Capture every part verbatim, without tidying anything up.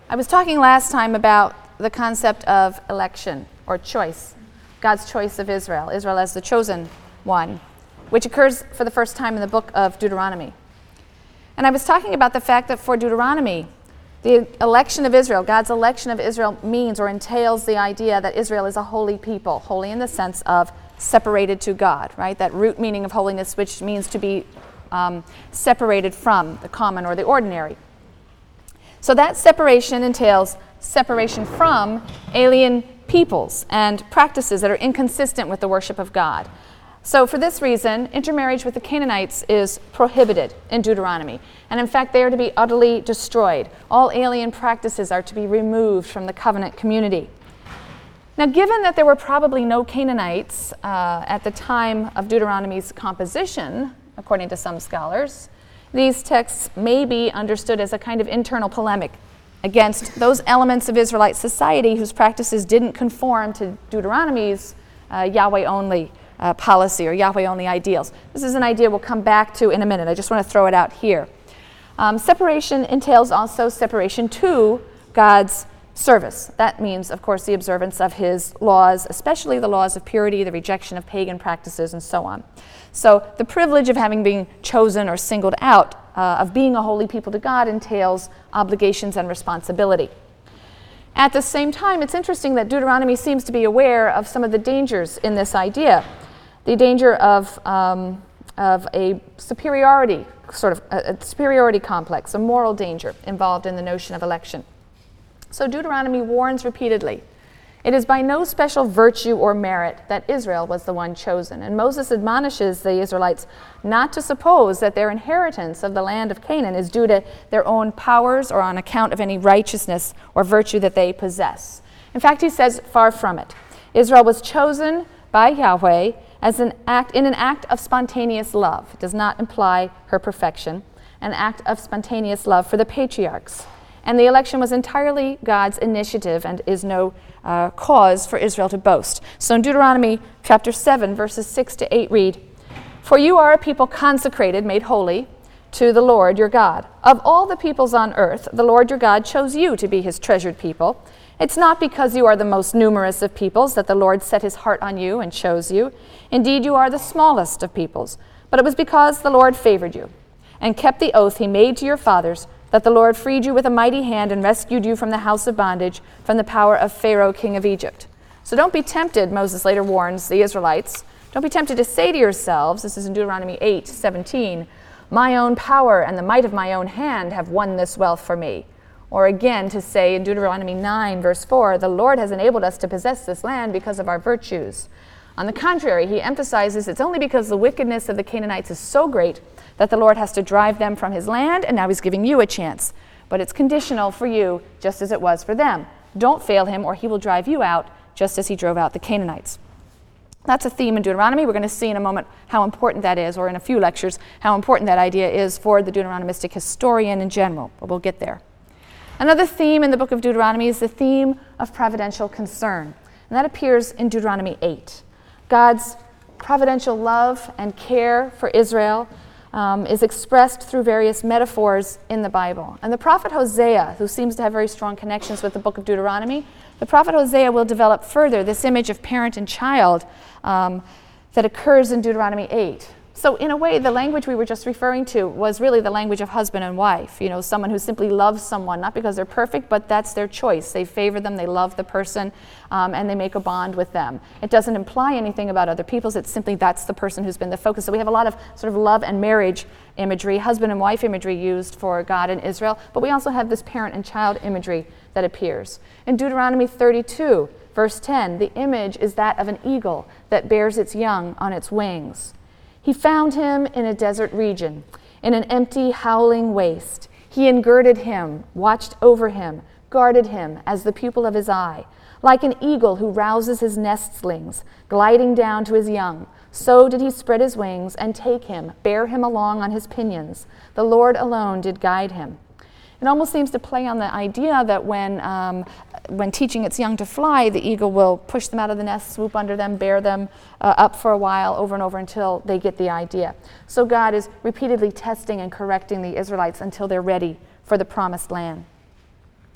I was talking last time about the concept of election or choice, God's choice of Israel, Israel as the chosen one, which occurs for the first time in the book of Deuteronomy. And I was talking about the fact that for Deuteronomy, the election of Israel, God's election of Israel means or entails the idea that Israel is a holy people, holy in the sense of separated to God, right? That root meaning of holiness, which means to be um, separated from the common or the ordinary. So that separation entails separation from alien peoples and practices that are inconsistent with the worship of God. So for this reason, intermarriage with the Canaanites is prohibited in Deuteronomy. And in fact, they are to be utterly destroyed. All alien practices are to be removed from the covenant community. Now, given that there were probably no Canaanites uh, at the time of Deuteronomy's composition, according to some scholars, these texts may be understood as a kind of internal polemic against those elements of Israelite society whose practices didn't conform to Deuteronomy's uh, Yahweh-only uh, policy or Yahweh-only ideals. This is an idea we'll come back to in a minute. I just want to throw it out here. Um, separation entails also separation to God's service. That means, of course, the observance of his laws, especially the laws of purity, the rejection of pagan practices, and so on. So the privilege of having been chosen or singled out, uh, of being a holy people to God, entails obligations and responsibility. At the same time, it's interesting that Deuteronomy seems to be aware of some of the dangers in this idea. The danger of, um, of a superiority, sort of a, a superiority complex, a moral danger involved in the notion of election. So Deuteronomy warns repeatedly, it is by no special virtue or merit that Israel was the one chosen. And Moses admonishes the Israelites not to suppose that their inheritance of the land of Canaan is due to their own powers or on account of any righteousness or virtue that they possess. In fact, he says, far from it. Israel was chosen by Yahweh as an act, in an act of spontaneous love. It does not imply her perfection, an act of spontaneous love for the patriarchs. And the election was entirely God's initiative and is no uh, cause for Israel to boast. So in Deuteronomy chapter seven, verses six to eight read, "For you are a people consecrated, made holy, to the Lord your God. Of all the peoples on earth, the Lord your God chose you to be his treasured people. It's not because you are the most numerous of peoples that the Lord set his heart on you and chose you. Indeed, you are the smallest of peoples. But it was because the Lord favored you and kept the oath he made to your fathers, that the Lord freed you with a mighty hand and rescued you from the house of bondage, from the power of Pharaoh, king of Egypt." So don't be tempted, Moses later warns the Israelites, don't be tempted to say to yourselves, this is in Deuteronomy eight seventeen, "My own power and the might of my own hand have won this wealth for me." Or again to say in Deuteronomy nine verse four, "The Lord has enabled us to possess this land because of our virtues." On the contrary, he emphasizes it's only because the wickedness of the Canaanites is so great that the Lord has to drive them from his land, and now he's giving you a chance. But it's conditional for you, just as it was for them. Don't fail him, or he will drive you out, just as he drove out the Canaanites. That's a theme in Deuteronomy. We're going to see in a moment how important that is, or in a few lectures, how important that idea is for the Deuteronomistic historian in general, but we'll get there. Another theme in the book of Deuteronomy is the theme of providential concern, and that appears in Deuteronomy eight. God's providential love and care for Israel um, is expressed through various metaphors in the Bible. And the prophet Hosea, who seems to have very strong connections with the book of Deuteronomy, the prophet Hosea will develop further this image of parent and child um, that occurs in Deuteronomy eight. So in a way, the language we were just referring to was really the language of husband and wife. You know, someone who simply loves someone, not because they're perfect, but that's their choice. They favor them, they love the person, um, and they make a bond with them. It doesn't imply anything about other people's. It's simply that's the person who's been the focus. So we have a lot of sort of love and marriage imagery, husband and wife imagery used for God and Israel, but we also have this parent and child imagery that appears. In Deuteronomy thirty-two, verse ten, the image is that of an eagle that bears its young on its wings. He found him in a desert region, in an empty, howling waste. He engirded him, watched over him, guarded him as the pupil of his eye. Like an eagle who rouses his nestlings, gliding down to his young, so did he spread his wings and take him, bear him along on his pinions. The Lord alone did guide him. It almost seems to play on the idea that when um, when teaching its young to fly, the eagle will push them out of the nest, swoop under them, bear them uh, up for a while, over and over until they get the idea. So God is repeatedly testing and correcting the Israelites until they're ready for the promised land.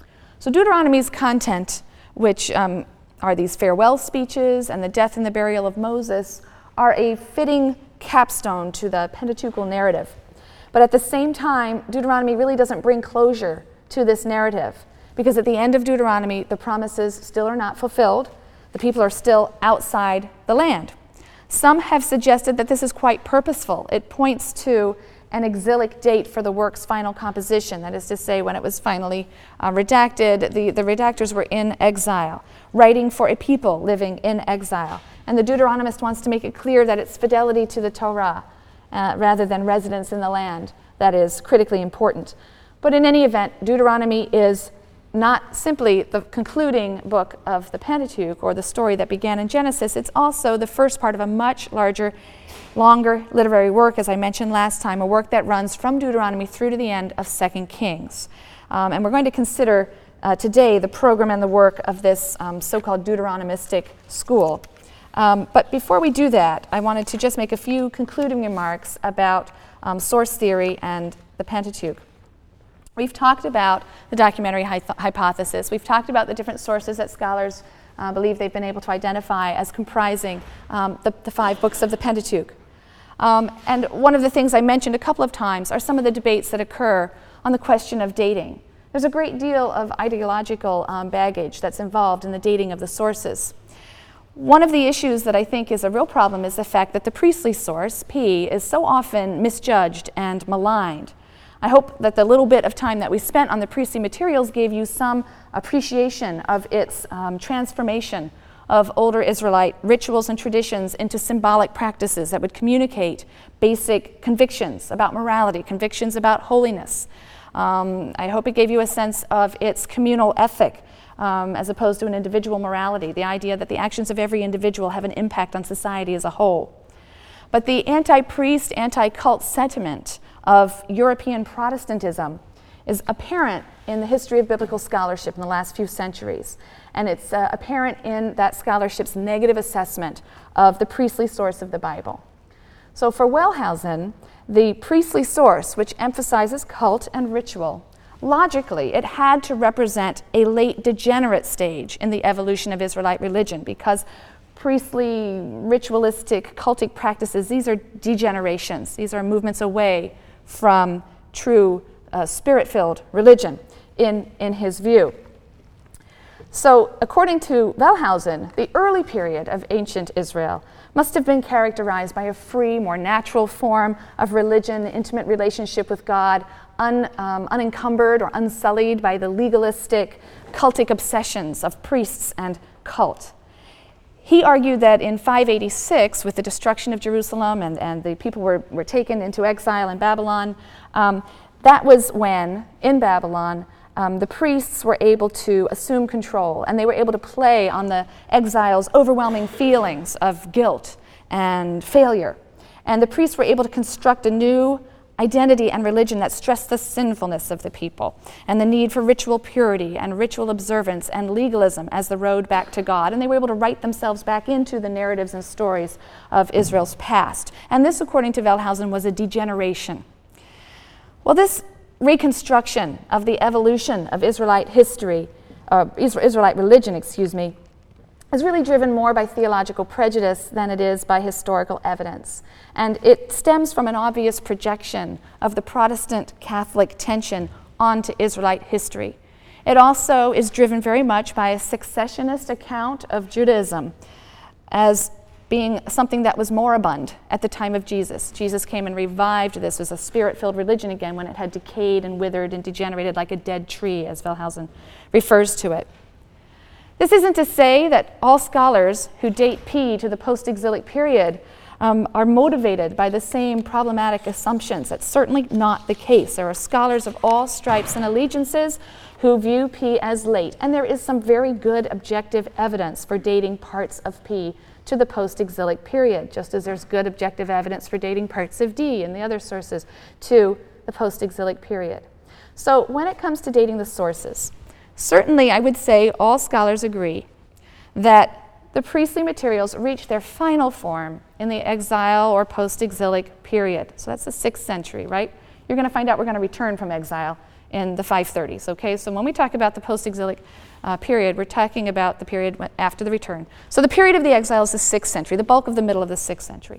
So Deuteronomy's content, which um, are these farewell speeches and the death and the burial of Moses, are a fitting capstone to the Pentateuchal narrative. But at the same time, Deuteronomy really doesn't bring closure to this narrative, because at the end of Deuteronomy, the promises still are not fulfilled. The people are still outside the land. Some have suggested that this is quite purposeful. It points to an exilic date for the work's final composition, that is to say, when it was finally uh, redacted, the, the redactors were in exile, writing for a people living in exile. And the Deuteronomist wants to make it clear that it's fidelity to the Torah, uh, rather than residence in the land, that is critically important. But in any event, Deuteronomy is not simply the concluding book of the Pentateuch or the story that began in Genesis. It's also the first part of a much larger, longer literary work, as I mentioned last time, a work that runs from Deuteronomy through to the end of Second Kings. Um, and we're going to consider uh, today the program and the work of this um, so-called Deuteronomistic school. Um, but before we do that, I wanted to just make a few concluding remarks about um, source theory and the Pentateuch. We've talked about the documentary hy- hypothesis. We've talked about the different sources that scholars uh, believe they've been able to identify as comprising um, the, the five books of the Pentateuch. Um, and one of the things I mentioned a couple of times are some of the debates that occur on the question of dating. There's a great deal of ideological um, baggage that's involved in the dating of the sources. One of the issues that I think is a real problem is the fact that the priestly source, P, is so often misjudged and maligned. I hope that the little bit of time that we spent on the priestly materials gave you some appreciation of its um, transformation of older Israelite rituals and traditions into symbolic practices that would communicate basic convictions about morality, convictions about holiness. Um, I hope it gave you a sense of its communal ethic um, as opposed to an individual morality, the idea that the actions of every individual have an impact on society as a whole. But the anti-priest, anti-cult sentiment of European Protestantism is apparent in the history of biblical scholarship in the last few centuries. And it's uh, apparent in that scholarship's negative assessment of the priestly source of the Bible. So for Wellhausen, the priestly source, which emphasizes cult and ritual, logically, it had to represent a late degenerate stage in the evolution of Israelite religion, because priestly, ritualistic, cultic practices, these are degenerations. These are movements away from true uh, spirit-filled religion in, in his view. So according to Wellhausen, the early period of ancient Israel must have been characterized by a free, more natural form of religion, intimate relationship with God, un, um, unencumbered or unsullied by the legalistic, cultic obsessions of priests and cult. He argued that in five eighty-six, with the destruction of Jerusalem and, and the people were, were taken into exile in Babylon, um, that was when, in Babylon, um, the priests were able to assume control, and they were able to play on the exiles' overwhelming feelings of guilt and failure. And the priests were able to construct a new identity and religion that stressed the sinfulness of the people and the need for ritual purity and ritual observance and legalism as the road back to God. And they were able to write themselves back into the narratives and stories of Israel's past. And this, according to Wellhausen, was a degeneration. Well, this reconstruction of the evolution of Israelite history, uh, Israelite religion, excuse me, is really driven more by theological prejudice than it is by historical evidence. And it stems from an obvious projection of the Protestant Catholic tension onto Israelite history. It also is driven very much by a successionist account of Judaism as being something that was moribund at the time of Jesus. Jesus came and revived this as a spirit-filled religion again when it had decayed and withered and degenerated like a dead tree, as Wellhausen refers to it. This isn't to say that all scholars who date P to the post-exilic period um, are motivated by the same problematic assumptions. That's certainly not the case. There are scholars of all stripes and allegiances who view P as late, and there is some very good objective evidence for dating parts of P to the post-exilic period, just as there's good objective evidence for dating parts of D and the other sources to the post-exilic period. So when it comes to dating the sources, certainly, I would say all scholars agree that the priestly materials reach their final form in the exile or post-exilic period. So that's the sixth century, right? You're going to find out we're going to return from exile in the five thirties, okay? So when we talk about the post-exilic uh, period, we're talking about the period after the return. So the period of the exile is the sixth century, the bulk of the middle of the sixth century.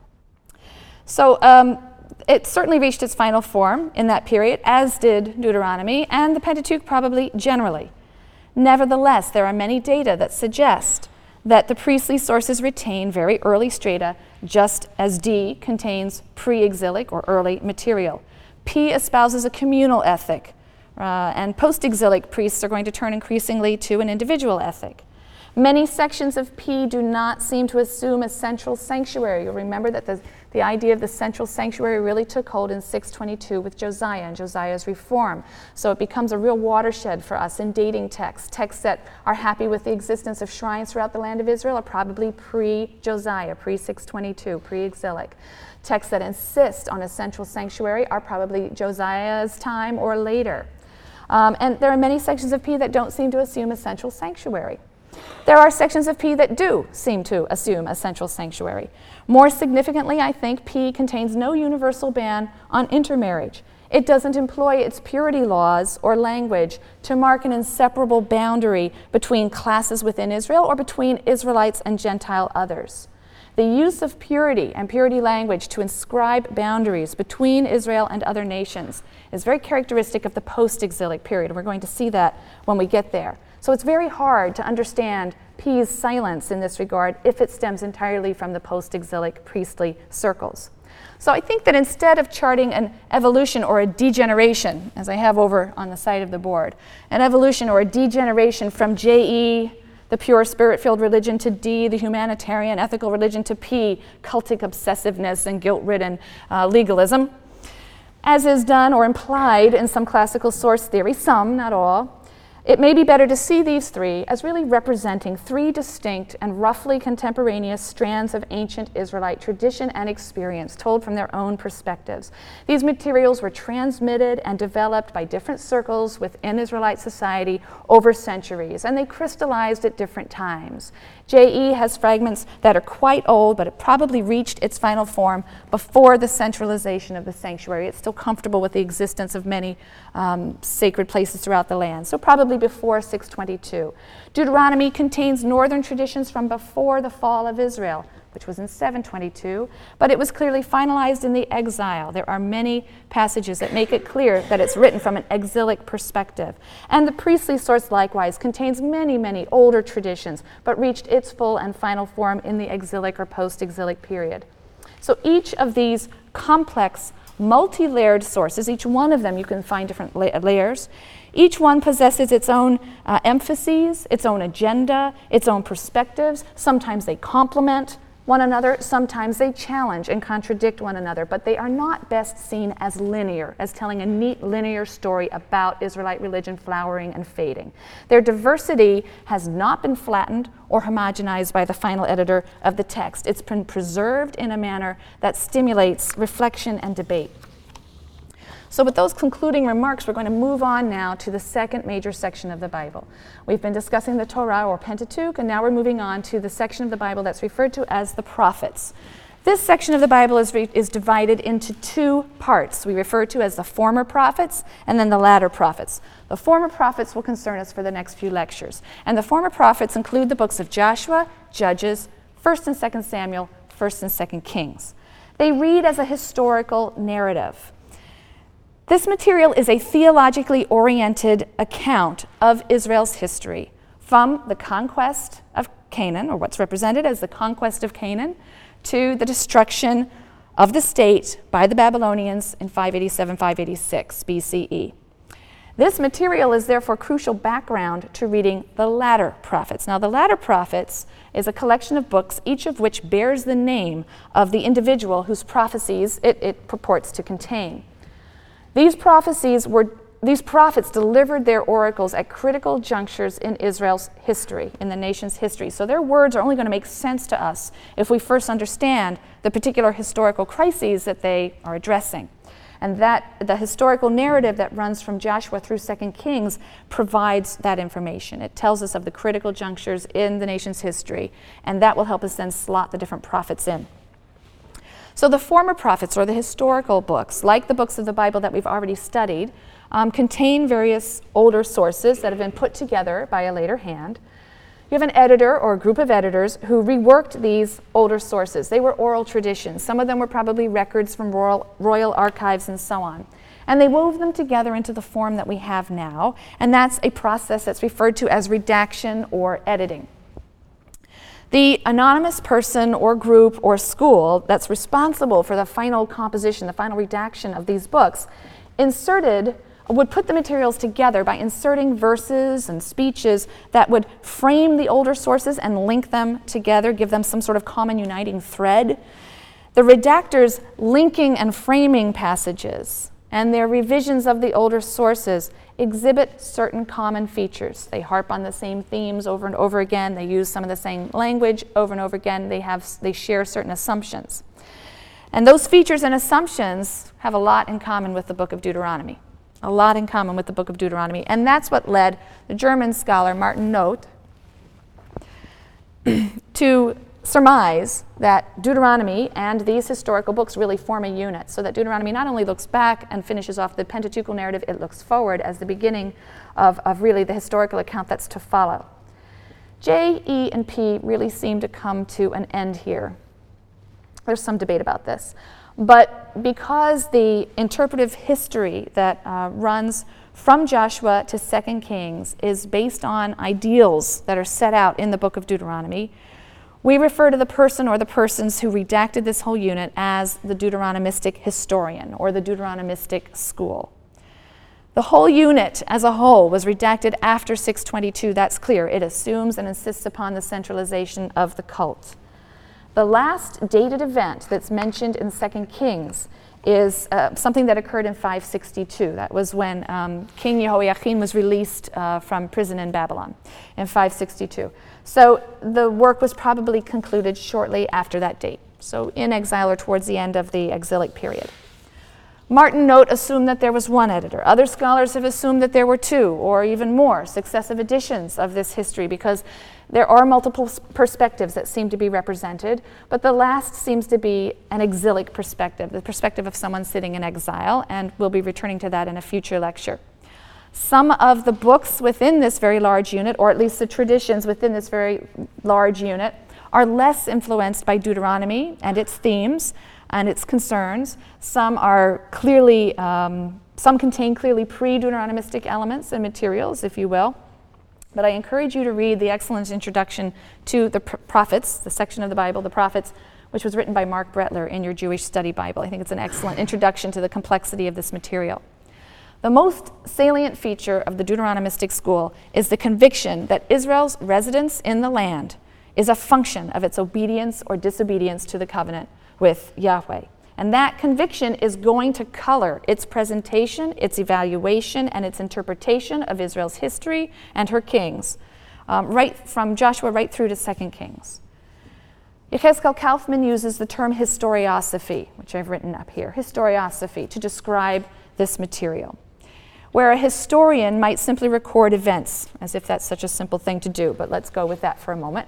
So um, it certainly reached its final form in that period, as did Deuteronomy and the Pentateuch probably generally. Nevertheless, there are many data that suggest that the priestly sources retain very early strata, just as D contains pre-exilic or early material. P espouses a communal ethic, uh, and post-exilic priests are going to turn increasingly to an individual ethic. Many sections of P do not seem to assume a central sanctuary. You'll remember that the, the idea of the central sanctuary really took hold in six twenty-two with Josiah and Josiah's reform. So it becomes a real watershed for us in dating texts. Texts that are happy with the existence of shrines throughout the land of Israel are probably pre-Josiah, pre-six twenty-two, pre-exilic. Texts that insist on a central sanctuary are probably Josiah's time or later. Um, and there are many sections of P that don't seem to assume a central sanctuary. There are sections of P that do seem to assume a central sanctuary. More significantly, I think P contains no universal ban on intermarriage. It doesn't employ its purity laws or language to mark an inseparable boundary between classes within Israel or between Israelites and Gentile others. The use of purity and purity language to inscribe boundaries between Israel and other nations is very characteristic of the post-exilic period, and we're going to see that when we get there. So it's very hard to understand P's silence in this regard if it stems entirely from the post-exilic priestly circles. So I think that instead of charting an evolution or a degeneration, as I have over on the side of the board, an evolution or a degeneration from J E, the pure spirit-filled religion, to D, the humanitarian ethical religion, to P, cultic obsessiveness and guilt-ridden uh, legalism, as is done or implied in some classical source theory, some, not all, it may be better to see these three as really representing three distinct and roughly contemporaneous strands of ancient Israelite tradition and experience told from their own perspectives. These materials were transmitted and developed by different circles within Israelite society over centuries, and they crystallized at different times. J E has fragments that are quite old, but it probably reached its final form before the centralization of the sanctuary. It's still comfortable with the existence of many um, sacred places throughout the land, so probably before six twenty-two. Deuteronomy contains northern traditions from before the fall of Israel, which was in seven twenty-two, but it was clearly finalized in the exile. There are many passages that make it clear that it's written from an exilic perspective. And the priestly source likewise contains many, many older traditions, but reached its full and final form in the exilic or post-exilic period. So each of these complex, multi-layered sources, each one of them you can find different la- layers, each one possesses its own uh, emphases, its own agenda, its own perspectives. Sometimes they complement one another, sometimes they challenge and contradict one another, but they are not best seen as linear, as telling a neat linear story about Israelite religion flowering and fading. Their diversity has not been flattened or homogenized by the final editor of the text. It's been preserved in a manner that stimulates reflection and debate. So with those concluding remarks, we're going to move on now to the second major section of the Bible. We've been discussing the Torah or Pentateuch, and now we're moving on to the section of the Bible that's referred to as the prophets. This section of the Bible is, re- is divided into two parts. We refer to as the former prophets and then the latter prophets. The former prophets will concern us for the next few lectures. And the former prophets include the books of Joshua, Judges, First and Second Samuel, First and Second Kings. They read as a historical narrative. This material is a theologically oriented account of Israel's history from the conquest of Canaan, or what's represented as the conquest of Canaan, to the destruction of the state by the Babylonians in five eighty-seven, five eighty-six B C E. This material is therefore crucial background to reading the latter prophets. Now, the latter prophets is a collection of books, each of which bears the name of the individual whose prophecies it, it purports to contain. These prophecies were, these prophets delivered their oracles at critical junctures in Israel's history, in the nation's history. So their words are only going to make sense to us if we first understand the particular historical crises that they are addressing. And that the historical narrative that runs from Joshua through Second Kings provides that information. It tells us of the critical junctures in the nation's history, and that will help us then slot the different prophets in. So the former prophets, or the historical books, like the books of the Bible that we've already studied, um, contain various older sources that have been put together by a later hand. You have an editor or a group of editors who reworked these older sources. They were oral traditions. Some of them were probably records from royal, royal archives and so on. And they wove them together into the form that we have now, and that's a process that's referred to as redaction or editing. The anonymous person or group or school that's responsible for the final composition, the final redaction of these books, inserted, would put the materials together by inserting verses and speeches that would frame the older sources and link them together, give them some sort of common uniting thread. The redactors linking and framing passages and their revisions of the older sources exhibit certain common features. They harp on the same themes over and over again. They use some of the same language over and over again. They have, they share certain assumptions. And those features and assumptions have a lot in common with the book of Deuteronomy. A lot in common with the book of Deuteronomy. And that's what led the German scholar Martin Noth to surmise that Deuteronomy and these historical books really form a unit, so that Deuteronomy not only looks back and finishes off the Pentateuchal narrative, it looks forward as the beginning of, of really the historical account that's to follow. J, E, and P really seem to come to an end here. There's some debate about this. But because the interpretive history that uh, runs from Joshua to Second Kings is based on ideals that are set out in the book of Deuteronomy, we refer to the person or the persons who redacted this whole unit as the Deuteronomistic historian or the Deuteronomistic school. The whole unit as a whole was redacted after six twenty-two, that's clear. It assumes and insists upon the centralization of the cult. The last dated event that's mentioned in Second Kings is uh, something that occurred in five sixty-two. That was when um, King Jehoiakim was released uh, from prison in Babylon in five sixty-two. So the work was probably concluded shortly after that date, so in exile or towards the end of the exilic period. Martin Noth assumed that there was one editor. Other scholars have assumed that there were two or even more successive editions of this history, because there are multiple perspectives that seem to be represented, but the last seems to be an exilic perspective, the perspective of someone sitting in exile, and we'll be returning to that in a future lecture. Some of the books within this very large unit, or at least the traditions within this very large unit, are less influenced by Deuteronomy and its themes and its concerns. Some are clearly, um, some contain clearly pre-Deuteronomistic elements and materials, if you will. But I encourage you to read the excellent introduction to the pr- prophets, the section of the Bible, the prophets, which was written by Mark Brettler in your Jewish Study Bible. I think it's an excellent introduction to the complexity of this material. The most salient feature of the Deuteronomistic school is the conviction that Israel's residence in the land is a function of its obedience or disobedience to the covenant with Yahweh. And that conviction is going to color its presentation, its evaluation, and its interpretation of Israel's history and her kings, um, right from Joshua right through to Second Kings. Yechezkel Kaufman uses the term historiosophy, which I've written up here, historiosophy, to describe this material, where a historian might simply record events, as if that's such a simple thing to do, but let's go with that for a moment.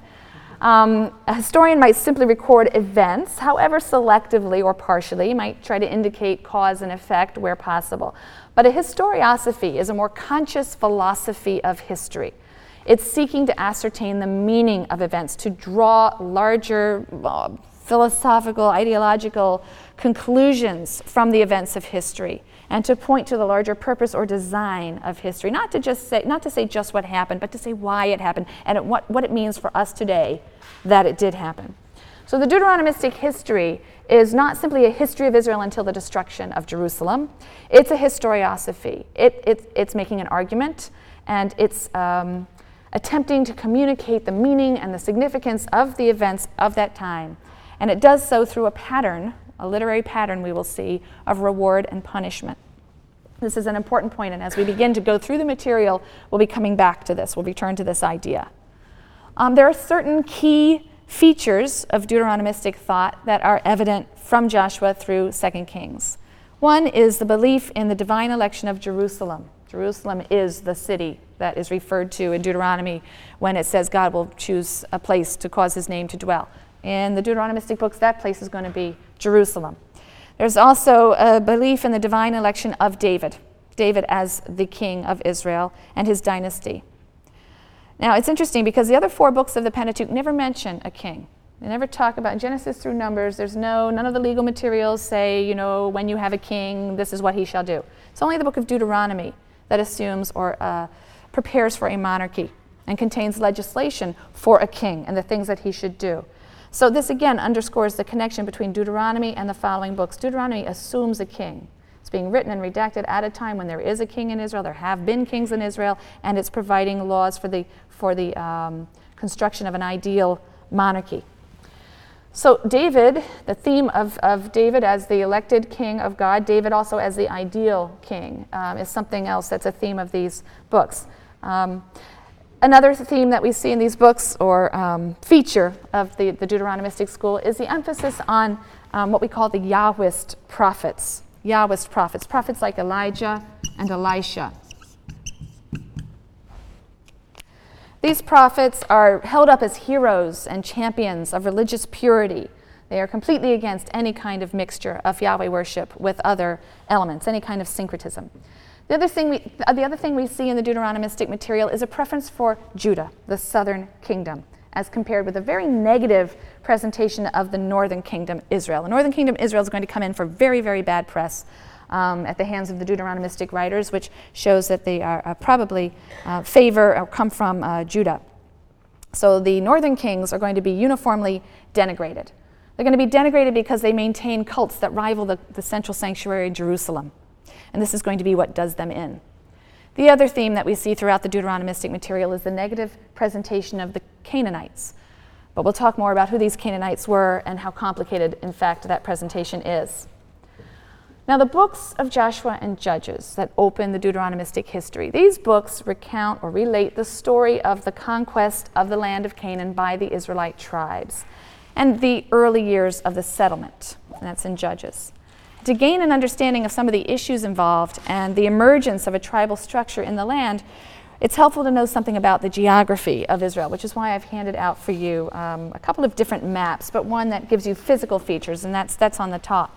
Um, a historian might simply record events, however selectively or partially, might try to indicate cause and effect where possible. But a historiosophy is a more conscious philosophy of history. It's seeking to ascertain the meaning of events, to draw larger uh, philosophical, ideological conclusions from the events of history, and to point to the larger purpose or design of history. Not to just say, not to say just what happened, but to say why it happened and it, what, what it means for us today that it did happen. So the Deuteronomistic history is not simply a history of Israel until the destruction of Jerusalem. It's a historiosophy. It, it, it's making an argument, and it's um, attempting to communicate the meaning and the significance of the events of that time. And it does so through a pattern, a literary pattern we will see, of reward and punishment. This is an important point, and as we begin to go through the material, we'll be coming back to this. We'll return to this idea. Um, there are certain key features of Deuteronomistic thought that are evident from Joshua through Second Kings. One is the belief in the divine election of Jerusalem. Jerusalem is the city that is referred to in Deuteronomy when it says God will choose a place to cause his name to dwell. In the Deuteronomistic books, that place is going to be Jerusalem. There's also a belief in the divine election of David, David as the king of Israel and his dynasty. Now, it's interesting because the other four books of the Pentateuch never mention a king. They never talk about, in Genesis through Numbers, there's no, none of the legal materials say, you know, when you have a king, this is what he shall do. It's only the book of Deuteronomy that assumes or uh, prepares for a monarchy and contains legislation for a king and the things that he should do. So this again underscores the connection between Deuteronomy and the following books. Deuteronomy assumes a king. It's being written and redacted at a time when there is a king in Israel, there have been kings in Israel, and it's providing laws for the, for the um, construction of an ideal monarchy. So David, the theme of, of David as the elected king of God, David also as the ideal king, um, is something else that's a theme of these books. Um, Another theme that we see in these books, or um, feature of the, the Deuteronomistic school, is the emphasis on um, what we call the Yahwist prophets. Yahwist prophets, prophets like Elijah and Elisha. These prophets are held up as heroes and champions of religious purity. They are completely against any kind of mixture of Yahweh worship with other elements, any kind of syncretism. The other thing we, the other thing we see in the Deuteronomistic material is a preference for Judah, the southern kingdom, as compared with a very negative presentation of the northern kingdom, Israel. The northern kingdom, Israel, is going to come in for very, very bad press um, at the hands of the Deuteronomistic writers, which shows that they are uh, probably uh, favor or come from uh, Judah. So the northern kings are going to be uniformly denigrated. They're going to be denigrated because they maintain cults that rival the, the central sanctuary in Jerusalem. And this is going to be what does them in. The other theme that we see throughout the Deuteronomistic material is the negative presentation of the Canaanites. But we'll talk more about who these Canaanites were and how complicated, in fact, that presentation is. Now, the books of Joshua and Judges that open the Deuteronomistic history, these books recount or relate the story of the conquest of the land of Canaan by the Israelite tribes and the early years of the settlement, and that's in Judges. To gain an understanding of some of the issues involved and the emergence of a tribal structure in the land, it's helpful to know something about the geography of Israel, which is why I've handed out for you um, a couple of different maps, but one that gives you physical features, and that's, that's on the top.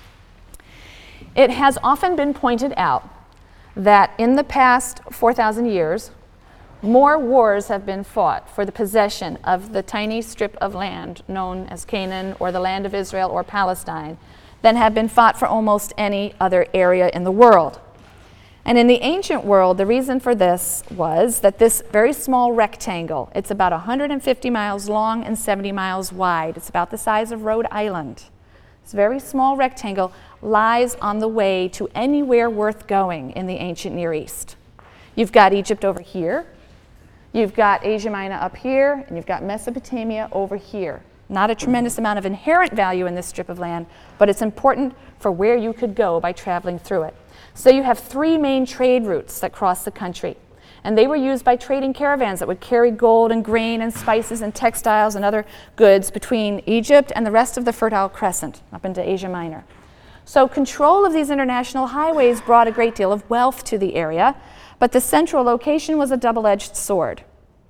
It has often been pointed out that in the past four thousand years, more wars have been fought for the possession of the tiny strip of land known as Canaan or the land of Israel or Palestine than have been fought for almost any other area in the world. And in the ancient world, the reason for this was that this very small rectangle, it's about one hundred fifty miles long and seventy miles wide. It's about the size of Rhode Island. This very small rectangle lies on the way to anywhere worth going in the ancient Near East. You've got Egypt over here, you've got Asia Minor up here, and you've got Mesopotamia over here. Not a tremendous amount of inherent value in this strip of land, but it's important for where you could go by traveling through it. So you have three main trade routes that cross the country, and they were used by trading caravans that would carry gold and grain and spices and textiles and other goods between Egypt and the rest of the Fertile Crescent up into Asia Minor. So control of these international highways brought a great deal of wealth to the area, but the central location was a double-edged sword.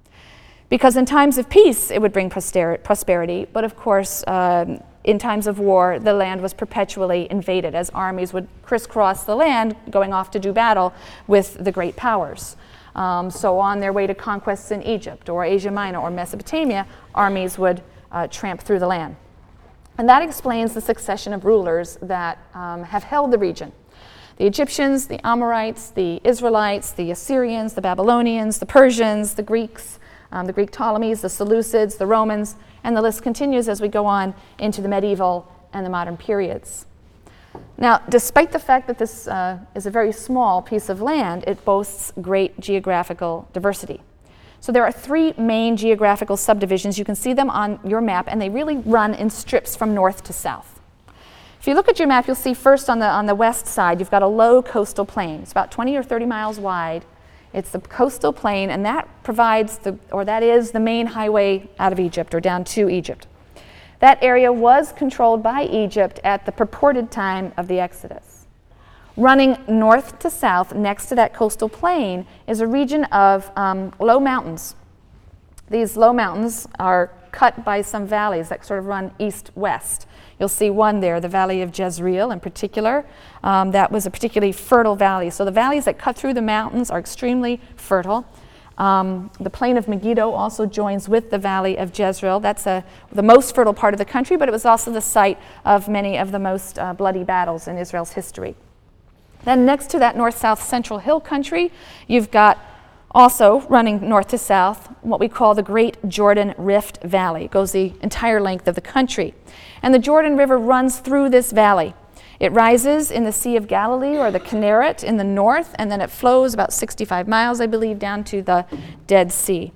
Because in times of peace, it would bring prosperity, but of course, um, in times of war, the land was perpetually invaded as armies would crisscross the land, going off to do battle with the great powers. Um, so on their way to conquests in Egypt or Asia Minor or Mesopotamia, armies would uh, tramp through the land. And that explains the succession of rulers that um, have held the region. The Egyptians, the Amorites, the Israelites, the Assyrians, the Babylonians, the Persians, the Greeks, Um, the Greek Ptolemies, the Seleucids, the Romans, and the list continues as we go on into the medieval and the modern periods. Now, despite the fact that this uh, is a very small piece of land, it boasts great geographical diversity. So there are three main geographical subdivisions. You can see them on your map, and they really run in strips from north to south. If you look at your map, you'll see first on the, on the west side, you've got a low coastal plain. It's about twenty or thirty miles wide. It's the coastal plain, and that provides, the, or that is the main highway out of Egypt or down to Egypt. That area was controlled by Egypt at the purported time of the Exodus. Running north to south next to that coastal plain is a region of um, low mountains. These low mountains are cut by some valleys that sort of run east-west. You'll see one there, the Valley of Jezreel in particular. Um, that was a particularly fertile valley. So the valleys that cut through the mountains are extremely fertile. Um, the plain of Megiddo also joins with the Valley of Jezreel. That's a, the most fertile part of the country, but it was also the site of many of the most uh, bloody battles in Israel's history. Then next to that north-south central hill country, you've got also running north to south what we call the Great Jordan Rift Valley. It goes the entire length of the country. And the Jordan River runs through this valley. It rises in the Sea of Galilee, or the Kinneret, in the north, and then it flows about sixty-five miles, I believe, down to the Dead Sea.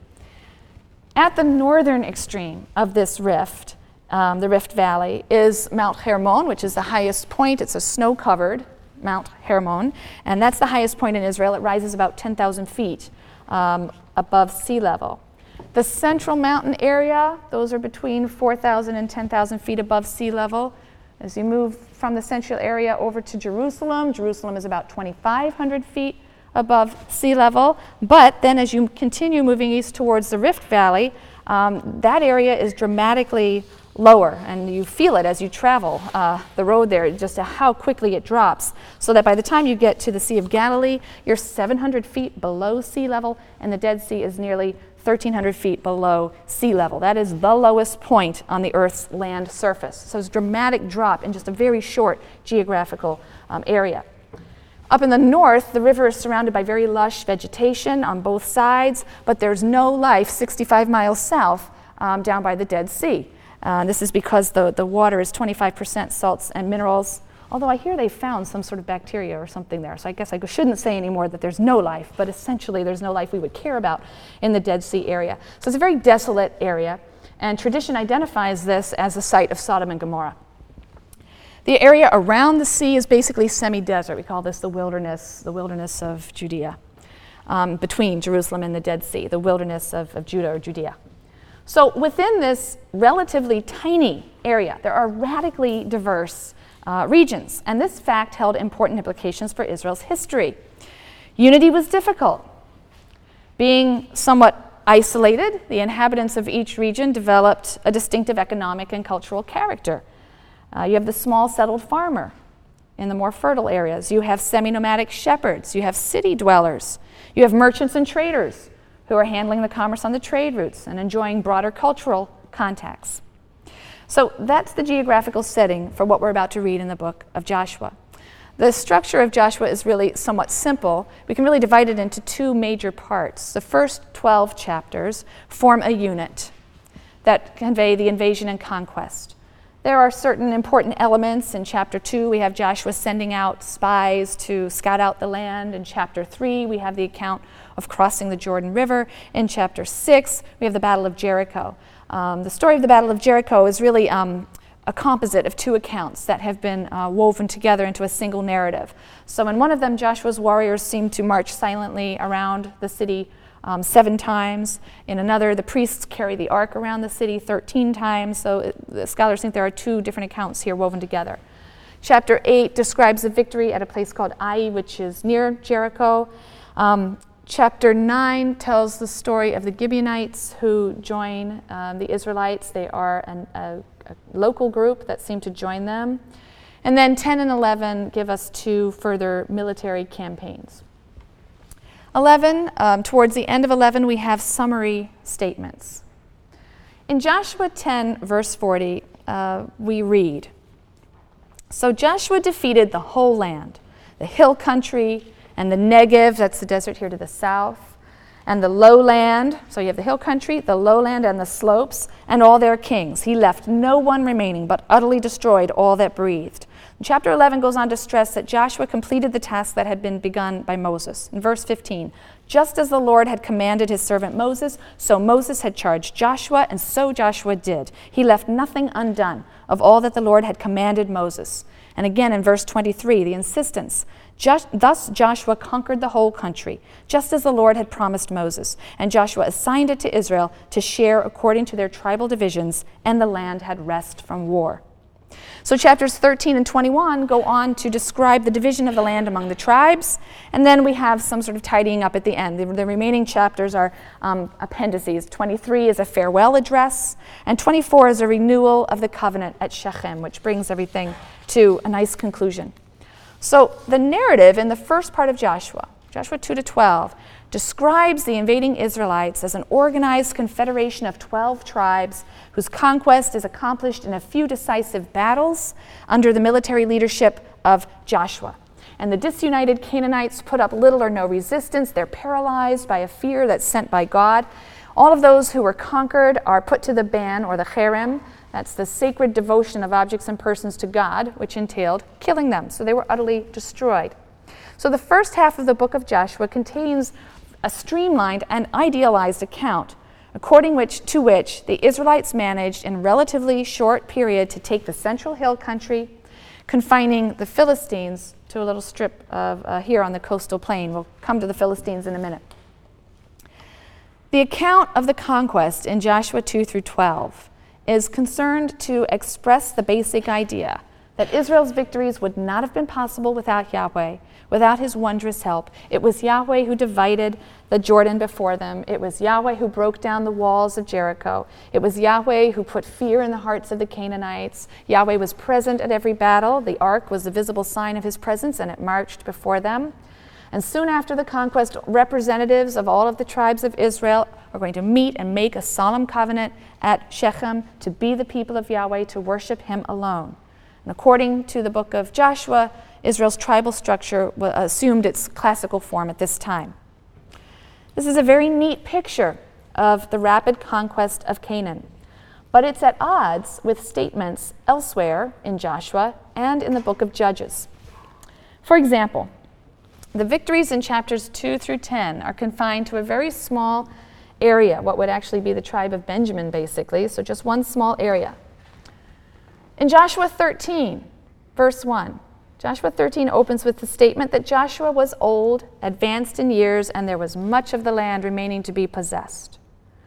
At the northern extreme of this rift, um, the Rift Valley, is Mount Hermon, which is the highest point. It's a snow-covered Mount Hermon, and that's the highest point in Israel. It rises about ten thousand feet um, above sea level. The central mountain area, those are between four thousand and ten thousand feet above sea level. As you move from the central area over to Jerusalem, Jerusalem is about twenty-five hundred feet above sea level. But then as you continue moving east towards the Rift Valley, um, that area is dramatically lower, and you feel it as you travel uh, the road there, just how quickly it drops, so that by the time you get to the Sea of Galilee, you're seven hundred feet below sea level, and the Dead Sea is nearly thirteen hundred feet below sea level. That is the lowest point on the Earth's land surface. So it's a dramatic drop in just a very short geographical um, area. Up in the north, the river is surrounded by very lush vegetation on both sides, but there's no life sixty-five miles south um, down by the Dead Sea. Uh, this is because the, the water is twenty-five percent salts and minerals, although I hear they found some sort of bacteria or something there, so I guess I shouldn't say anymore that there's no life, but essentially there's no life we would care about in the Dead Sea area. So it's a very desolate area, and tradition identifies this as the site of Sodom and Gomorrah. The area around the sea is basically semi-desert. We call this the wilderness, the wilderness of Judea, um, between Jerusalem and the Dead Sea, the wilderness of, of Judah or Judea. So within this relatively tiny area, there are radically diverse uh, regions, and this fact held important implications for Israel's history. Unity was difficult. Being somewhat isolated, the inhabitants of each region developed a distinctive economic and cultural character. Uh, you have the small settled farmer in the more fertile areas. You have semi-nomadic shepherds. You have city dwellers. You have merchants and traders who are handling the commerce on the trade routes and enjoying broader cultural contacts. So that's the geographical setting for what we're about to read in the book of Joshua. The structure of Joshua is really somewhat simple. We can really divide it into two major parts. The first twelve chapters form a unit that convey the invasion and conquest. There are certain important elements. In chapter two, we have Joshua sending out spies to scout out the land. In chapter three, we have the account of crossing the Jordan River. In chapter six, we have the Battle of Jericho. Um, the story of the Battle of Jericho is really um, a composite of two accounts that have been uh, woven together into a single narrative. So in one of them, Joshua's warriors seem to march silently around the city Um, seven times. In another, the priests carry the ark around the city thirteen times. So it, the scholars think there are two different accounts here woven together. Chapter eight describes a victory at a place called Ai, which is near Jericho. Um, chapter nine tells the story of the Gibeonites who join um, the Israelites. They are an, a, a local group that seem to join them. And then ten and eleven give us two further military campaigns. eleven, um, towards the end of eleven, we have summary statements. In Joshua ten, verse forty, uh, we read, "So Joshua defeated the whole land, the hill country and the Negev," that's the desert here to the south, "and the lowland," so you have the hill country, the lowland and the slopes, "and all their kings. He left no one remaining, but utterly destroyed all that breathed." Chapter eleven goes on to stress that Joshua completed the task that had been begun by Moses. In verse fifteen, "Just as the Lord had commanded his servant Moses, so Moses had charged Joshua, and so Joshua did. He left nothing undone of all that the Lord had commanded Moses." And again in verse twenty-three, the insistence, "Just, thus Joshua conquered the whole country, just as the Lord had promised Moses. And Joshua assigned it to Israel to share according to their tribal divisions, and the land had rest from war." So chapters thirteen and twenty-one go on to describe the division of the land among the tribes, and then we have some sort of tidying up at the end. The, the remaining chapters are um, appendices. twenty-three is a farewell address, and twenty-four is a renewal of the covenant at Shechem, which brings everything to a nice conclusion. So the narrative in the first part of Joshua, Joshua two to twelve, describes the invading Israelites as an organized confederation of twelve tribes whose conquest is accomplished in a few decisive battles under the military leadership of Joshua. And the disunited Canaanites put up little or no resistance. They're paralyzed by a fear that's sent by God. All of those who were conquered are put to the ban, or the cherem. That's the sacred devotion of objects and persons to God, which entailed killing them. So they were utterly destroyed. So the first half of the book of Joshua contains a streamlined and idealized account, according which, to which the Israelites managed in a relatively short period to take the central hill country, confining the Philistines to a little strip of uh, here on the coastal plain. We'll come to the Philistines in a minute. The account of the conquest in Joshua two through twelve is concerned to express the basic idea that Israel's victories would not have been possible without Yahweh, without his wondrous help. It was Yahweh who divided the Jordan before them. It was Yahweh who broke down the walls of Jericho. It was Yahweh who put fear in the hearts of the Canaanites. Yahweh was present at every battle. The ark was the visible sign of his presence, and it marched before them. And soon after the conquest, representatives of all of the tribes of Israel are going to meet and make a solemn covenant at Shechem to be the people of Yahweh, to worship him alone. And according to the book of Joshua, Israel's tribal structure assumed its classical form at this time. This is a very neat picture of the rapid conquest of Canaan, but it's at odds with statements elsewhere in Joshua and in the book of Judges. For example, the victories in chapters two through ten are confined to a very small area, what would actually be the tribe of Benjamin, basically, so just one small area. In Joshua thirteen, verse one, Joshua thirteen opens with the statement that Joshua was old, advanced in years, and there was much of the land remaining to be possessed.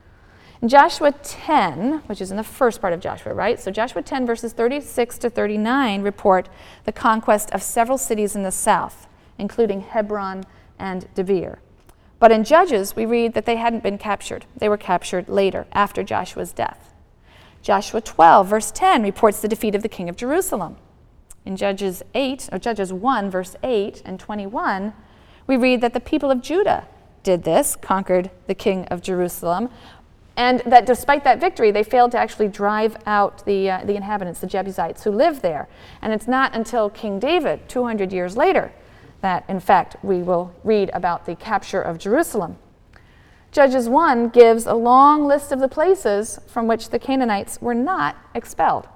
In Joshua ten, which is in the first part of Joshua, right? So Joshua ten, verses thirty-six to thirty-nine report the conquest of several cities in the south, including Hebron and Debir. But in Judges, we read that they hadn't been captured. They were captured later, after Joshua's death. Joshua twelve, verse ten, reports the defeat of the king of Jerusalem. In Judges eight, or Judges one, verse eight and twenty-one, we read that the people of Judah did this, conquered the king of Jerusalem, and that despite that victory, they failed to actually drive out the, uh, the inhabitants, the Jebusites, who lived there. And it's not until King David, two hundred years later, that, in fact, we will read about the capture of Jerusalem. Judges one gives a long list of the places from which the Canaanites were not expelled.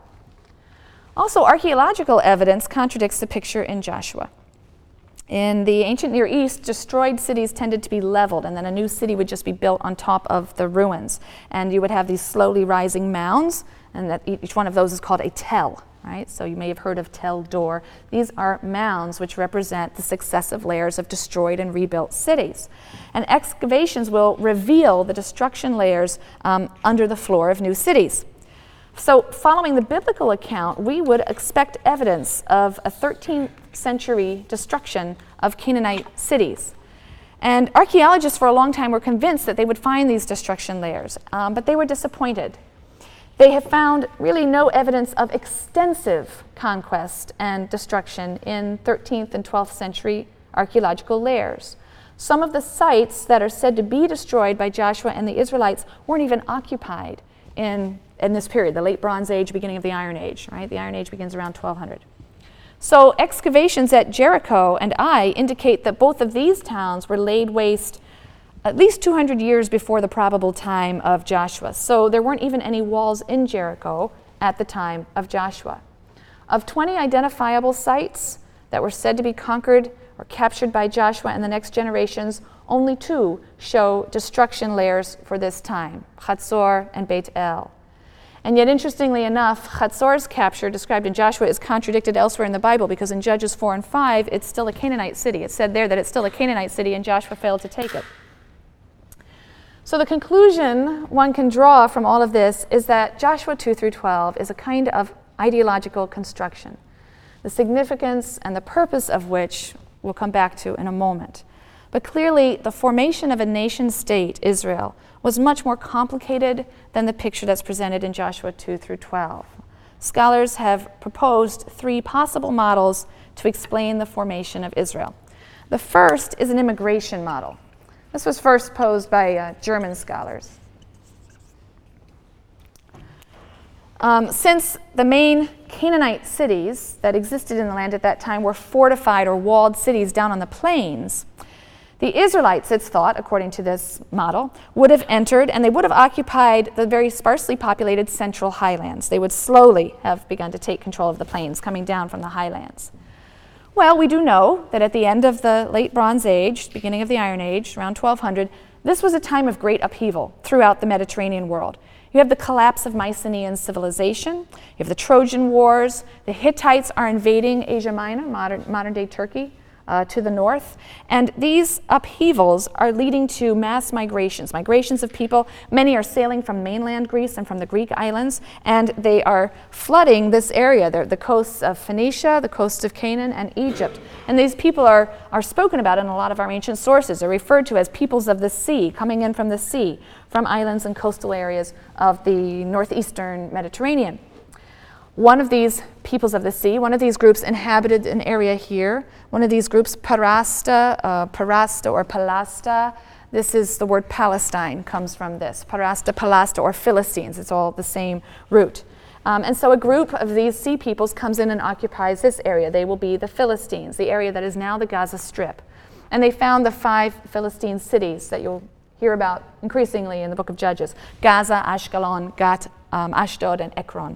Also, archaeological evidence contradicts the picture in Joshua. In the ancient Near East, destroyed cities tended to be leveled, and then a new city would just be built on top of the ruins. And you would have these slowly rising mounds, and that each one of those is called a tell. Right? So you may have heard of Tel Dor. These are mounds which represent the successive layers of destroyed and rebuilt cities. And excavations will reveal the destruction layers um, under the floor of new cities. So following the biblical account, we would expect evidence of a thirteenth century destruction of Canaanite cities. And archaeologists for a long time were convinced that they would find these destruction layers, um, but they were disappointed. They have found really no evidence of extensive conquest and destruction in thirteenth and twelfth century archaeological layers. Some of the sites that are said to be destroyed by Joshua and the Israelites weren't even occupied in, in this period, the late Bronze Age, beginning of the Iron Age, right? The Iron Age begins around twelve hundred. So excavations at Jericho and Ai indicate that both of these towns were laid waste at least two hundred years before the probable time of Joshua. So there weren't even any walls in Jericho at the time of Joshua. Of twenty identifiable sites that were said to be conquered or captured by Joshua and the next generations, only two show destruction layers for this time, Chatzor and Beit El. And yet, interestingly enough, Chatzor's capture, described in Joshua, is contradicted elsewhere in the Bible, because in Judges four and five, it's still a Canaanite city. It said there that it's still a Canaanite city, and Joshua failed to take it. So the conclusion one can draw from all of this is that Joshua two through twelve is a kind of ideological construction, the significance and the purpose of which we'll come back to in a moment. But clearly, the formation of a nation-state, Israel, was much more complicated than the picture that's presented in Joshua two through twelve. Scholars have proposed three possible models to explain the formation of Israel. The first is an immigration model. This was first posed by uh, German scholars. Um, since the main Canaanite cities that existed in the land at that time were fortified or walled cities down on the plains, the Israelites, it's thought, according to this model, would have entered and they would have occupied the very sparsely populated central highlands. They would slowly have begun to take control of the plains coming down from the highlands. Well, we do know that at the end of the late Bronze Age, beginning of the Iron Age, around twelve hundred, this was a time of great upheaval throughout the Mediterranean world. You have the collapse of Mycenaean civilization, you have the Trojan Wars, the Hittites are invading Asia Minor, modern, modern-day Turkey, uh, to the north, and these upheavals are leading to mass migrations, migrations of people. Many are sailing from mainland Greece and from the Greek islands, and they are flooding this area, the, the coasts of Phoenicia, the coasts of Canaan, and Egypt. And these people are, are spoken about in a lot of our ancient sources. They're referred to as peoples of the sea, coming in from the sea, from islands and coastal areas of the northeastern Mediterranean. One of these peoples of the sea, one of these groups inhabited an area here. One of these groups, Parasta, uh, Parasta or Palasta. This is the word Palestine comes from this. Parasta, Palasta, or Philistines. It's all the same root. Um, and so a group of these sea peoples comes in and occupies this area. They will be the Philistines, the area that is now the Gaza Strip. And they found the five Philistine cities that you'll hear about increasingly in the book of Judges: Gaza, Ashkelon, Gat, um, Ashdod, and Ekron.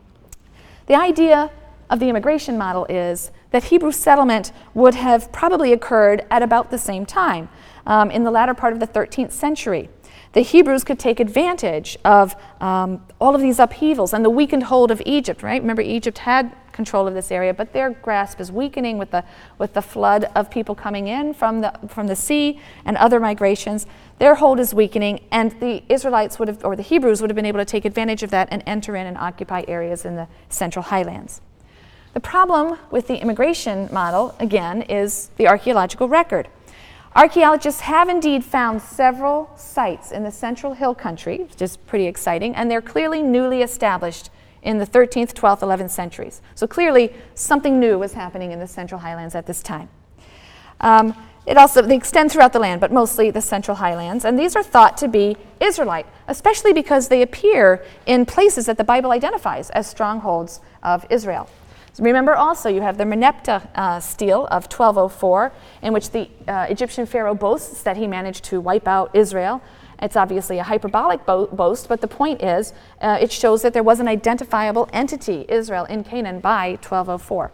The idea of the immigration model is that Hebrew settlement would have probably occurred at about the same time, um, in the latter part of the thirteenth century. The Hebrews could take advantage of um, all of these upheavals and the weakened hold of Egypt, right? Remember, Egypt had control of this area, but their grasp is weakening with the with the flood of people coming in from the from the sea and other migrations. Their hold is weakening, and the Israelites would have, or the Hebrews would have been able to take advantage of that and enter in and occupy areas in the central highlands. The problem with the immigration model, again, is the archaeological record. Archaeologists have indeed found several sites in the central hill country, which is pretty exciting, and they're clearly newly established in the thirteenth, twelfth, eleventh centuries. So clearly something new was happening in the central highlands at this time. Um, it also, they extend throughout the land, but mostly the central highlands, and these are thought to be Israelite, especially because they appear in places that the Bible identifies as strongholds of Israel. So remember also you have the Merneptah uh, stele of twelve oh four, in which the uh, Egyptian pharaoh boasts that he managed to wipe out Israel. It's obviously a hyperbolic bo- boast, but the point is uh, it shows that there was an identifiable entity, Israel, in Canaan by twelve oh four.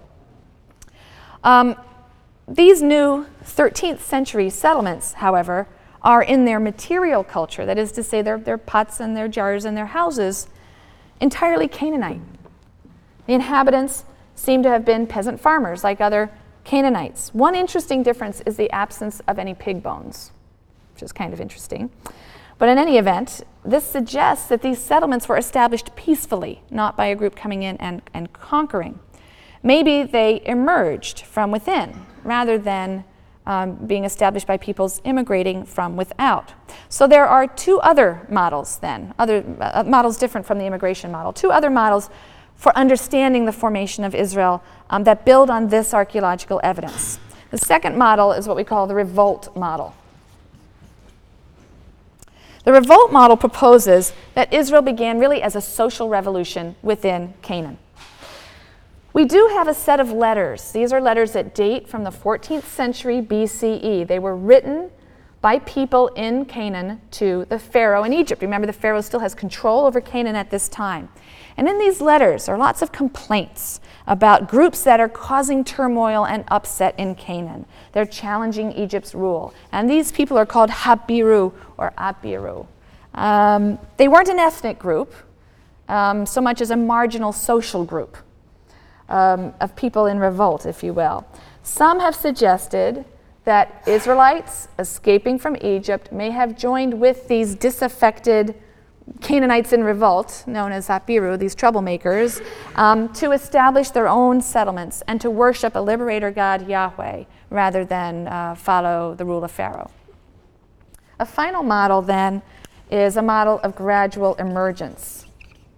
Um, these new thirteenth century settlements, however, are in their material culture, that is to say their, their pots and their jars and their houses, entirely Canaanite. The inhabitants seem to have been peasant farmers like other Canaanites. One interesting difference is the absence of any pig bones, which is kind of interesting. But in any event, this suggests that these settlements were established peacefully, not by a group coming in and, and conquering. Maybe they emerged from within rather than um, being established by peoples immigrating from without. So there are two other models then, other uh, models different from the immigration model, two other models for understanding the formation of Israel um, that build on this archaeological evidence. The second model is what we call the revolt model. The revolt model proposes that Israel began really as a social revolution within Canaan. We do have a set of letters. These are letters that date from the fourteenth century B C E. They were written by people in Canaan to the Pharaoh in Egypt. Remember, the Pharaoh still has control over Canaan at this time. And in these letters are lots of complaints about groups that are causing turmoil and upset in Canaan. They're challenging Egypt's rule. And these people are called Habiru or Abiru. Um, they weren't an ethnic group um, so much as a marginal social group um, of people in revolt, if you will. Some have suggested that Israelites escaping from Egypt may have joined with these disaffected Canaanites in revolt, known as Apiru, these troublemakers, um, to establish their own settlements and to worship a liberator God, Yahweh, rather than uh, follow the rule of Pharaoh. A final model, then, is a model of gradual emergence,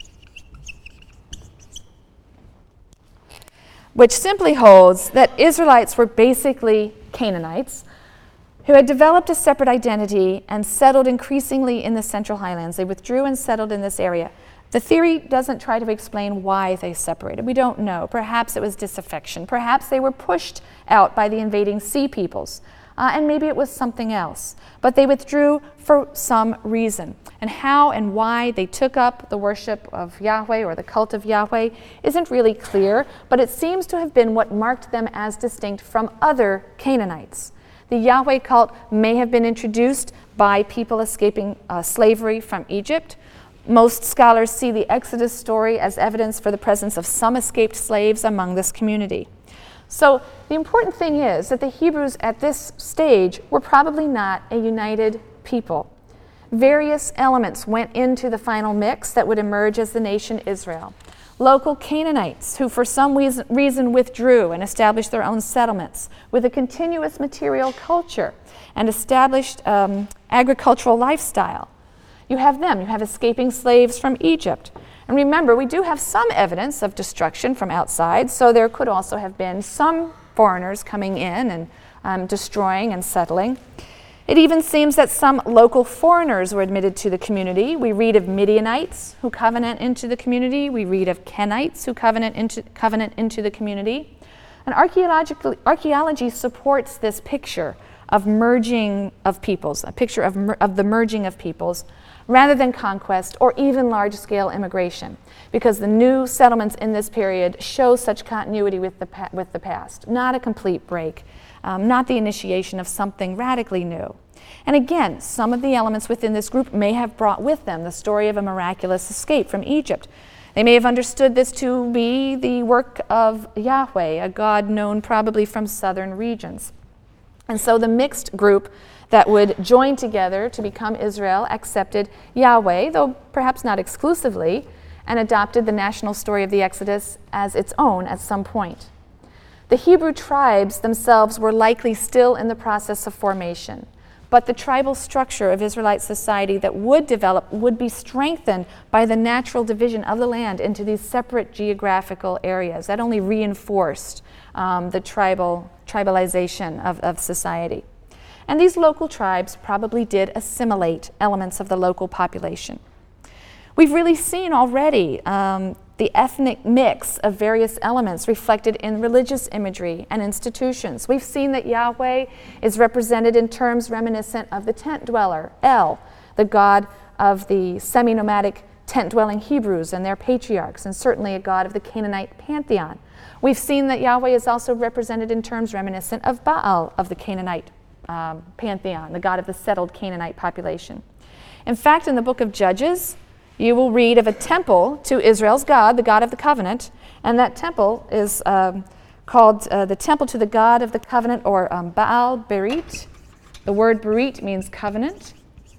which simply holds that Israelites were basically Canaanites who had developed a separate identity and settled increasingly in the Central Highlands. They withdrew and settled in this area. The theory doesn't try to explain why they separated. We don't know. Perhaps it was disaffection. Perhaps they were pushed out by the invading sea peoples. Uh, and maybe it was something else. But they withdrew for some reason. And how and why they took up the worship of Yahweh or the cult of Yahweh isn't really clear, but it seems to have been what marked them as distinct from other Canaanites. The Yahweh cult may have been introduced by people escaping uh, slavery from Egypt. Most scholars see the Exodus story as evidence for the presence of some escaped slaves among this community. So the important thing is that the Hebrews at this stage were probably not a united people. Various elements went into the final mix that would emerge as the nation Israel. Local Canaanites who for some reason withdrew and established their own settlements with a continuous material culture and established um, agricultural lifestyle. You have them. You have escaping slaves from Egypt. And remember, we do have some evidence of destruction from outside, so there could also have been some foreigners coming in and um, destroying and settling. It even seems that some local foreigners were admitted to the community. We read of Midianites who covenant into the community. We read of Kenites who covenant into, covenant into the community. And archaeology supports this picture of merging of peoples, a picture of, mer- of the merging of peoples, rather than conquest or even large-scale immigration, because the new settlements in this period show such continuity with the, pa- with the past, not a complete break. Um, not the initiation of something radically new. And again, some of the elements within this group may have brought with them the story of a miraculous escape from Egypt. They may have understood this to be the work of Yahweh, a god known probably from southern regions. And so the mixed group that would join together to become Israel accepted Yahweh, though perhaps not exclusively, and adopted the national story of the Exodus as its own at some point. The Hebrew tribes themselves were likely still in the process of formation, but the tribal structure of Israelite society that would develop would be strengthened by the natural division of the land into these separate geographical areas. That only reinforced um, the tribal tribalization of, of society. And these local tribes probably did assimilate elements of the local population. We've really seen already um, the ethnic mix of various elements reflected in religious imagery and institutions. We've seen that Yahweh is represented in terms reminiscent of the tent dweller, El, the god of the semi-nomadic tent-dwelling Hebrews and their patriarchs, and certainly a god of the Canaanite pantheon. We've seen that Yahweh is also represented in terms reminiscent of Baal of the Canaanite um, pantheon, the god of the settled Canaanite population. In fact, in the book of Judges, you will read of a temple to Israel's God, the God of the covenant, and that temple is um, called uh, the temple to the God of the covenant, or um, Baal Berit. The word Berit means covenant.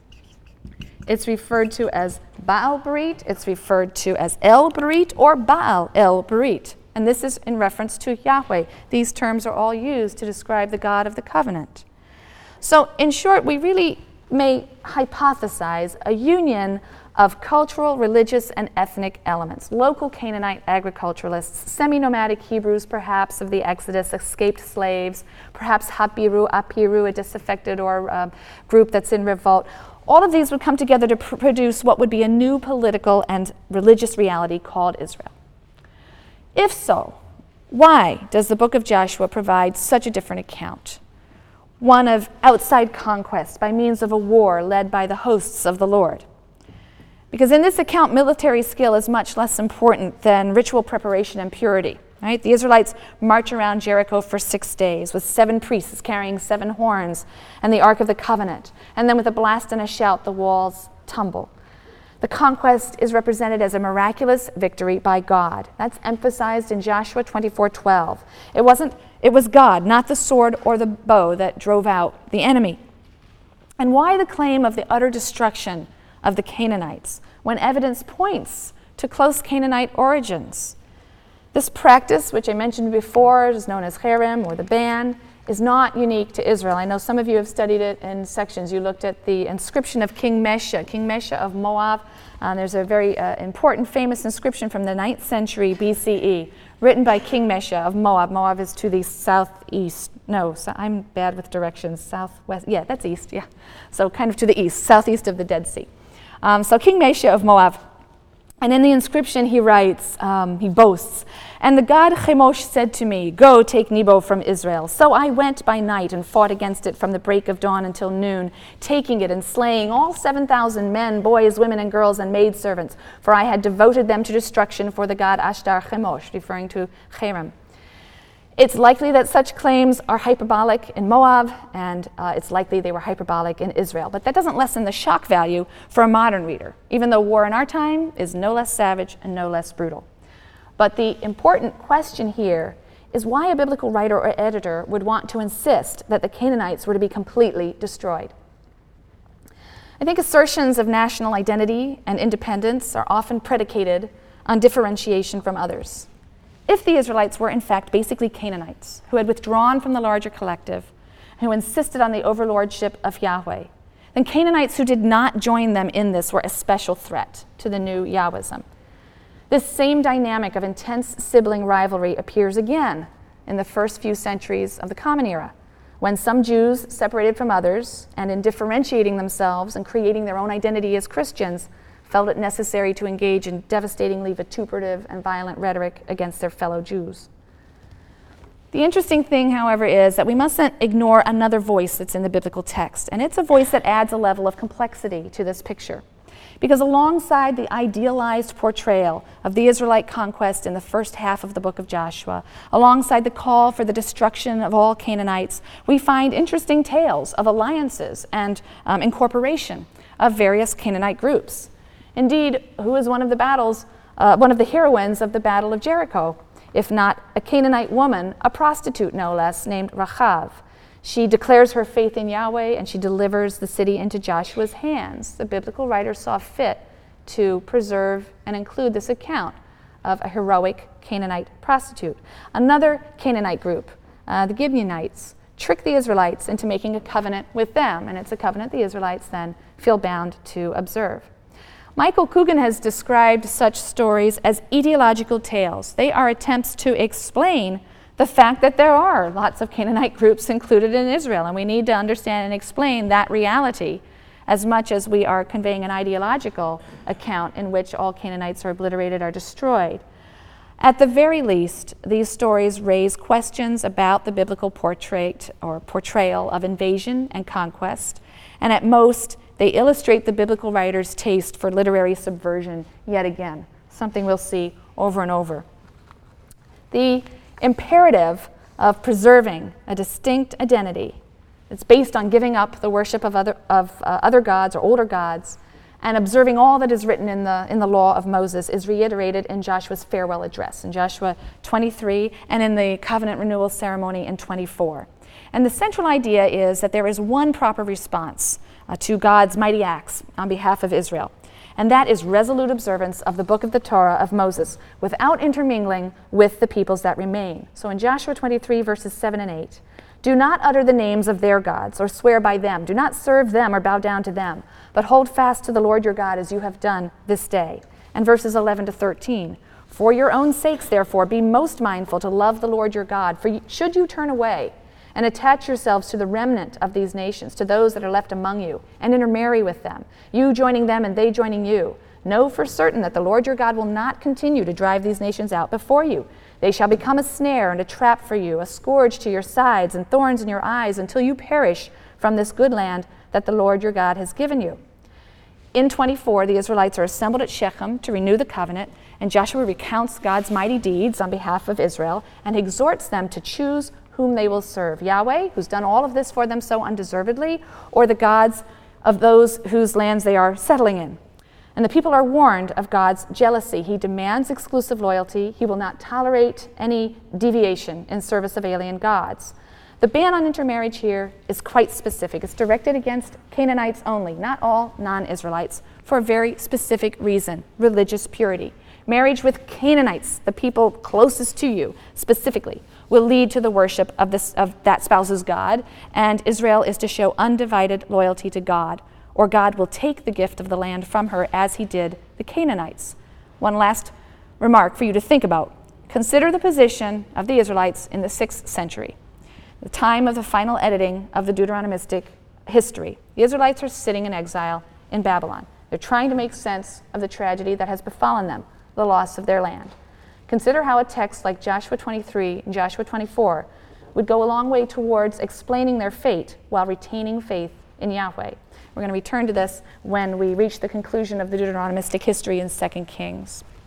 It's referred to as Baal Berit, it's referred to as El Berit, or Baal El Berit. And this is in reference to Yahweh. These terms are all used to describe the God of the covenant. So, in short, we really may hypothesize a union of cultural, religious, and ethnic elements. Local Canaanite agriculturalists, semi-nomadic Hebrews, perhaps, of the Exodus, escaped slaves, perhaps Hapiru, Apiru, a disaffected or uh, group that's in revolt. All of these would come together to pr- produce what would be a new political and religious reality called Israel. If so, why does the book of Joshua provide such a different account? One of outside conquest by means of a war led by the hosts of the Lord. Because in this account, military skill is much less important than ritual preparation and purity. Right? The Israelites march around Jericho for six days with seven priests carrying seven horns and the Ark of the Covenant. And then with a blast and a shout, the walls tumble. The conquest is represented as a miraculous victory by God. That's emphasized in Joshua twenty-four twelve. It wasn't, it was God, not the sword or the bow, that drove out the enemy. And why the claim of the utter destruction of the Canaanites? when evidence points to close Canaanite origins. This practice, which I mentioned before, is known as cherem, or the ban, is not unique to Israel. I know some of you have studied it in sections. You looked at the inscription of King Mesha, King Mesha of Moab. Uh, there's a very uh, important, famous inscription from the ninth century B C E, written by King Mesha of Moab. Moab is to the southeast. No, so I'm bad with directions. Southwest. Yeah, that's east. Yeah. So kind of to the east, southeast of the Dead Sea. Um, so King Mesha of Moab. And in the inscription he writes, um, he boasts, "And the god Chemosh said to me, 'Go, take Nebo from Israel.' So I went by night and fought against it from the break of dawn until noon, taking it and slaying all seven thousand men, boys, women, and girls, and maidservants, for I had devoted them to destruction for the god Ashtar Chemosh," referring to cherem. It's likely that such claims are hyperbolic in Moab, and uh, it's likely they were hyperbolic in Israel. But that doesn't lessen the shock value for a modern reader, even though war in our time is no less savage and no less brutal. But the important question here is why a biblical writer or editor would want to insist that the Canaanites were to be completely destroyed. I think assertions of national identity and independence are often predicated on differentiation from others. If the Israelites were in fact basically Canaanites who had withdrawn from the larger collective, who insisted on the overlordship of Yahweh, then Canaanites who did not join them in this were a special threat to the new Yahwism. This same dynamic of intense sibling rivalry appears again in the first few centuries of the Common Era, when some Jews separated from others and in differentiating themselves and creating their own identity as Christians, felt it necessary to engage in devastatingly vituperative and violent rhetoric against their fellow Jews. The interesting thing, however, is that we mustn't ignore another voice that's in the biblical text, and it's a voice that adds a level of complexity to this picture. Because alongside the idealized portrayal of the Israelite conquest in the first half of the book of Joshua, alongside the call for the destruction of all Canaanites, we find interesting tales of alliances and um, incorporation of various Canaanite groups. Indeed, who is one of the battles, uh, one of the heroines of the Battle of Jericho, if not a Canaanite woman, a prostitute no less, named Rachav? She declares her faith in Yahweh and she delivers the city into Joshua's hands. The biblical writer saw fit to preserve and include this account of a heroic Canaanite prostitute. Another Canaanite group, uh, the Gibeonites, trick the Israelites into making a covenant with them, and it's a covenant the Israelites then feel bound to observe. Michael Coogan has described such stories as etiological tales. They are attempts to explain the fact that there are lots of Canaanite groups included in Israel, and we need to understand and explain that reality as much as we are conveying an ideological account in which all Canaanites are obliterated or destroyed. At the very least, these stories raise questions about the biblical portrait or portrayal of invasion and conquest, and at most, they illustrate the biblical writer's taste for literary subversion yet again, something we'll see over and over. The imperative of preserving a distinct identity that's based on giving up the worship of other, of, uh, other gods or older gods and observing all that is written in the, in the law of Moses is reiterated in Joshua's farewell address in Joshua twenty-three and in the covenant renewal ceremony in twenty-four. And the central idea is that there is one proper response uh, to God's mighty acts on behalf of Israel, and that is resolute observance of the book of the Torah of Moses without intermingling with the peoples that remain. So in Joshua twenty-three, verses seven and eight, do not utter the names of their gods or swear by them. Do not serve them or bow down to them, but hold fast to the Lord your God as you have done this day. And verses eleven to thirteen, for your own sakes, therefore, be most mindful to love the Lord your God, for should you turn away and attach yourselves to the remnant of these nations, to those that are left among you, and intermarry with them, you joining them and they joining you, know for certain that the Lord your God will not continue to drive these nations out before you. They shall become a snare and a trap for you, a scourge to your sides and thorns in your eyes, until you perish from this good land that the Lord your God has given you. In twenty-four, the Israelites are assembled at Shechem to renew the covenant, and Joshua recounts God's mighty deeds on behalf of Israel and exhorts them to choose whom they will serve, Yahweh, who's done all of this for them so undeservedly, or the gods of those whose lands they are settling in. And the people are warned of God's jealousy. He demands exclusive loyalty. He will not tolerate any deviation in service of alien gods. The ban on intermarriage here is quite specific. It's directed against Canaanites only, not all non-Israelites, for a very specific reason: religious purity. Marriage with Canaanites, the people closest to you specifically, will lead to the worship of, this, of that spouse's God, and Israel is to show undivided loyalty to God, or God will take the gift of the land from her as he did the Canaanites. One last remark for you to think about. Consider the position of the Israelites in the sixth century, the time of the final editing of the Deuteronomistic history. The Israelites are sitting in exile in Babylon. They're trying to make sense of the tragedy that has befallen them, the loss of their land. Consider how a text like Joshua twenty-three and Joshua twenty-four would go a long way towards explaining their fate while retaining faith in Yahweh. We're going to return to this when we reach the conclusion of the Deuteronomistic history in Second Kings.